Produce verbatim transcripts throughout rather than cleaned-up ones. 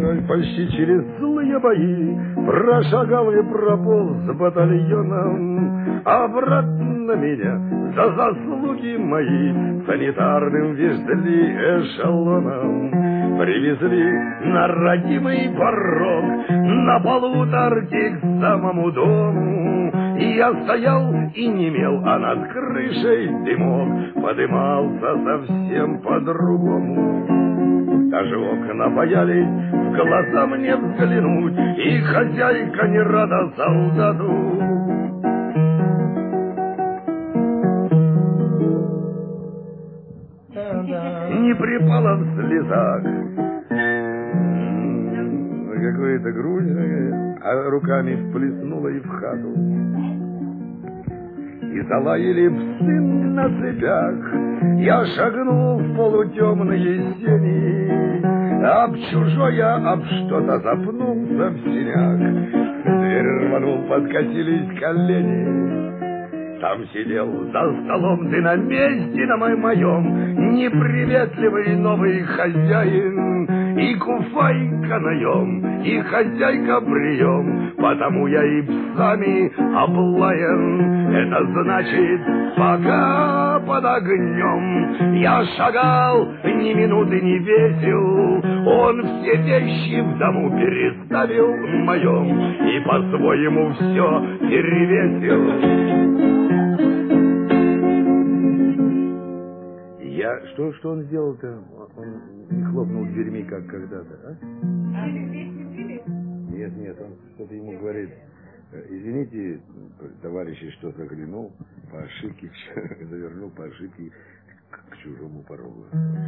почти через злые бои прошагал и прополз с батальоном. Обратно меня за заслуги мои санитарным везли эшелоном. Привезли на родимый порог, на полуторке к самому дому. И я стоял и немел, а над крышей дымок подымался совсем по-другому. Даже окна боялись в глаза мне взглянуть, и хозяйка не рада солдату. Не припала в слезах, какое-то грустное, а руками всплеснула и в хату. И залаяли псы на цепях. Я шагнул в полутемные сени, об чужое, об что-то запнулся в синях. Дверь рванул, подкатились колени. Там сидел за столом, ты на месте на моем, моем, неприветливый новый хозяин. И куфайка наем, и хозяйка прием, потому я и псами облаян. Это значит, пока под огнем я шагал, ни минуты не весил. Он все вещи в дому переставил моем и по-своему все перевесил. Я... Что, что он сделал-то? Он не хлопнул дверьми, как когда-то, а? Нет, нет, он что-то ему говорит. Извините, товарищи, что заглянул по ошибке, завернул по ошибке к, к чужому порогу.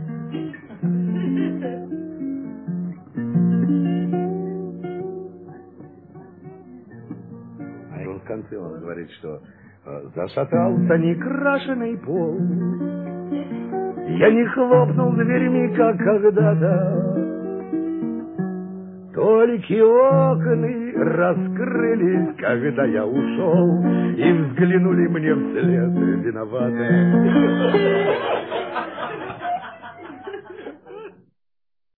А он в конце он говорит, что зашатался некрашенный пол. Я не хлопнул дверьми, как когда-то. Только окна раскрылись, когда я ушел, и взглянули мне вслед виноваты.